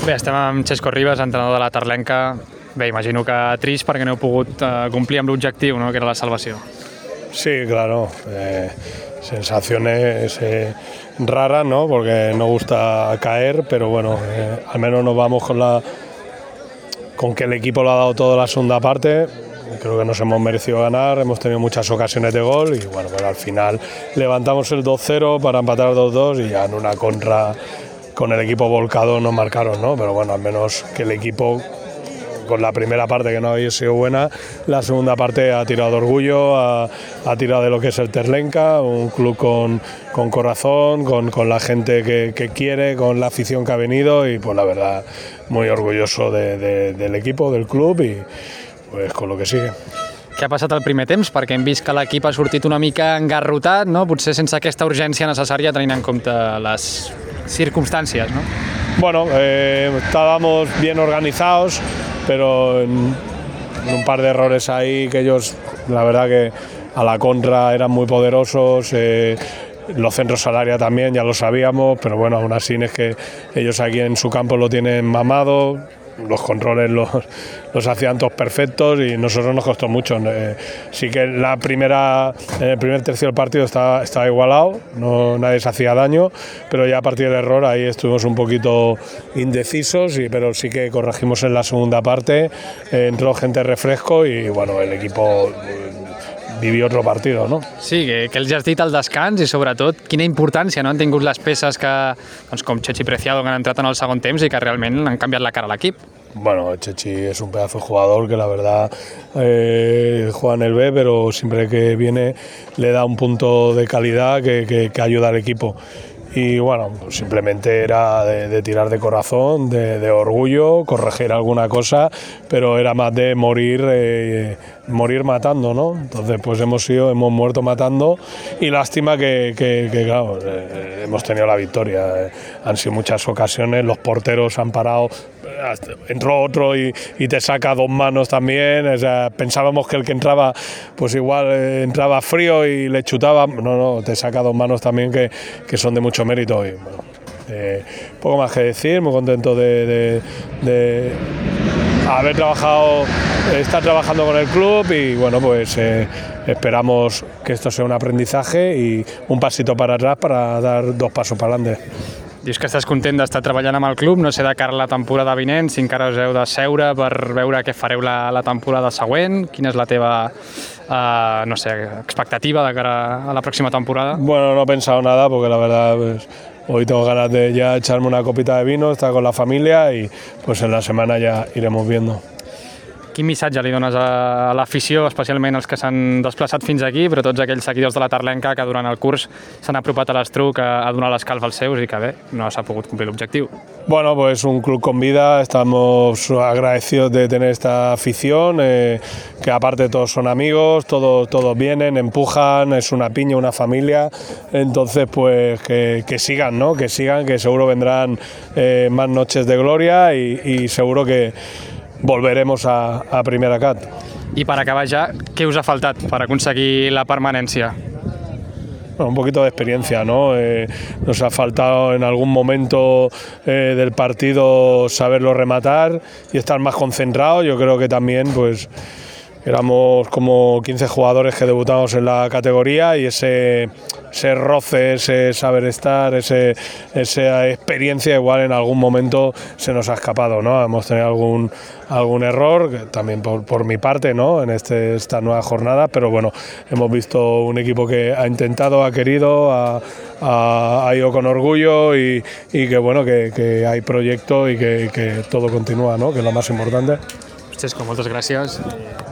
Bé, estem amb Xesco Ribas, entrenador de la Terlenca. Bé, imagino que trist perquè no heu pogut cumplir amb l'objectiu, ¿no?, que era la salvació. Sí, claro. Sensaciones raras, ¿no? Porque no gusta caer, pero bueno, al menos nos vamos con que el equipo lo ha dado todo la segunda parte. Creo que nos hemos merecido ganar, hemos tenido muchas ocasiones de gol y bueno, pues al final levantamos el 2-0 para empatar 2-2 y ya en una contra con el equipo volcado nos marcaron, ¿no? Pero bueno, al menos que el equipo, con la primera parte que no había sido buena, la segunda parte ha tirado de orgullo, ha tirado de lo que es el Terlenca, un club con corazón, con la gente que quiere, con la afición que ha venido y pues la verdad muy orgulloso del equipo, del club y pues con lo que sigue. Què ha passat al primer temps? Perquè hem vist que l'equip ha sortit una mica engarrotat, no? Potser sense aquesta urgència necessària tenint en compte les circunstàncies, ¿no? Bueno, estábamos bien organizados, pero en un par de errores ahí que ellos, la verdad que a la contra eran muy poderosos, los centros al área también, ya lo sabíamos, pero bueno, aún así es que ellos aquí en su campo lo tienen mamado. Los controles los hacían todos perfectos y nosotros nos costó mucho. Sí que en el primer tercio del partido estaba igualado, nadie se hacía daño, pero ya a partir del error ahí estuvimos un poquito indecisos, pero sí que corregimos en la segunda parte, entró gente refresco y bueno, el equipo vivió otro partido, no? Sí, que els has dit al descans i sobretot quina importància, no, han tingut les peces que, doncs, com Chechi Preciado, que han entrat en el segon temps i que realment han canviat la cara a l'equip. Bueno, Chechi es un pedazo de jugador que la verdad juega en el B, pero siempre que viene le da un punto de calidad que ayuda al equipo. Y bueno, simplemente era de tirar de corazón, de orgullo, corregir alguna cosa, pero era más de morir matando, ¿no? Entonces pues hemos muerto matando y lástima que claro, hemos tenido la victoria. Han sido muchas ocasiones, los porteros han parado, entró otro y te saca dos manos también, o sea, pensábamos que el que entraba pues igual entraba frío y le chutaba, no, te saca dos manos también que son de mucho mérito y bueno, poco más que decir, muy contento de haber estar trabajando con el club y bueno, pues esperamos que esto sea un aprendizaje y un pasito para atrás para dar dos pasos para adelante. Dius que estàs content d'estar treballant amb el club, no sé de cara a la temporada vinent, si encara us heu de seure per veure què fareu la temporada següent, quina és la teva no sé, expectativa de cara a la próxima temporada? Bueno, no he pensado nada porque la verdad pues, hoy tengo ganas de ya echarme una copita de vino, estar con la familia y pues en la semana ya iremos viendo. Quin missatge li dones a l'afició, especialment els que s'han desplaçat fins aquí, però tots aquells seguidors de la Terlenca que durant el curs s'han apropat a l'Estruc a donar l'escalf als seus i que bé, no s'ha pogut complir l'objectiu? Bueno, pues un club con vida, estamos agradecidos de tener esta afición, que aparte todos son amigos, todos vienen, empujan, es una piña, una familia, entonces pues que sigan, ¿no? Que sigan, que seguro vendrán más noches de gloria y seguro que volveremos a Primera Cat. I per acabar ja, què us ha faltat per aconseguir la permanència? Bueno, un poquito de experiencia, ¿no? Nos ha faltado en algún momento del partido saberlo rematar y estar más concentrados. Yo creo que también pues éramos como 15 jugadores que debutamos en la categoría y ese roce, ese saber estar, esa experiencia igual en algún momento se nos ha escapado, ¿no? Hemos tenido algún error, también por mi parte, ¿no? En esta nueva jornada, pero bueno, hemos visto un equipo que ha intentado, ha querido, ha ido con orgullo y que bueno, que hay proyecto y que todo continúa, ¿no? Que es lo más importante. Xesco, moltes gràcies.